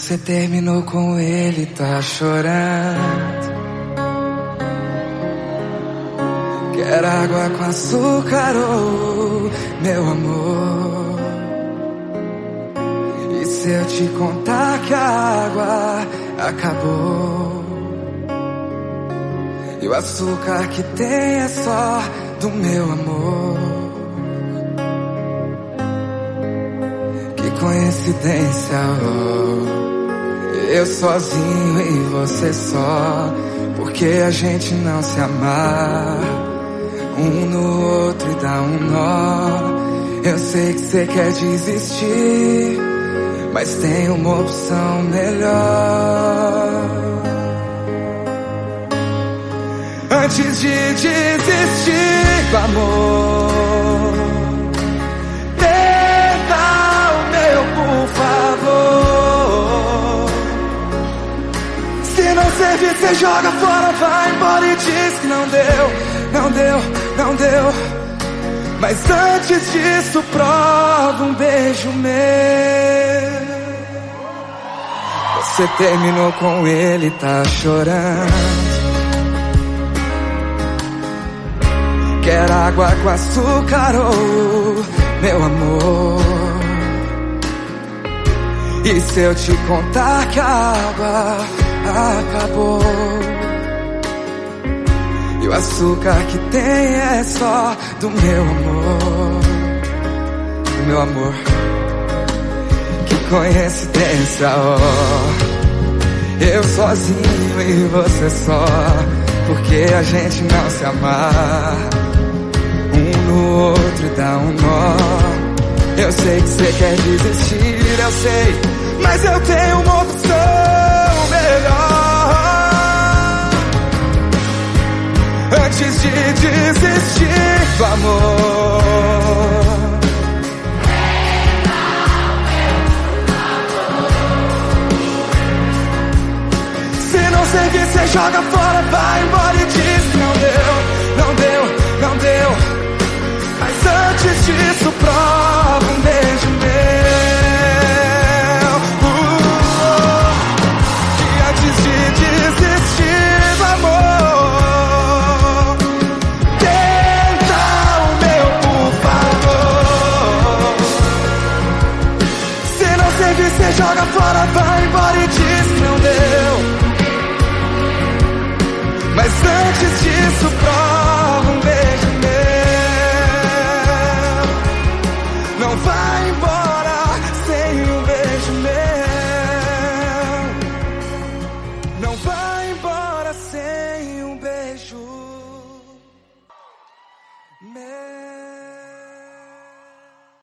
Você terminou com ele, tá chorando. Quer água com açúcar, oh, meu amor? E se eu te contar que a água acabou? E o açúcar que tem é só do meu amor. Que coincidência, oh. Eu sozinho e você só. Porque a gente não se amar um no outro e dá um nó. Eu sei que você quer desistir, mas tem uma opção melhor. Antes de desistir do amor, tenta o meu, por favor. Se não servir, você joga fora, vai embora e diz que não deu, não deu, não deu. Mas antes disso, prova um beijo meu. Você terminou com ele, tá chorando. Quer água com açúcar, oh, meu amor? E se eu te contar que a água acabou? E o açúcar que tem é só do meu amor. Do meu amor. Que coincidência, oh. Eu sozinho e você só. Porque a gente não se amar um no outro e dá um nó. Eu sei que você quer desistir, eu sei, mas eu tenho uma opção melhor. Antes de desistir do amor, se não servir, você joga fora, vai embora e diz que não deu, não deu, não deu. Mas antes disso, prova um beijo meu. E antes de desistir do amor, tenta o meu, por favor. Se não servir, você joga fora, vai embora e diz que não deu. Mas antes disso, prova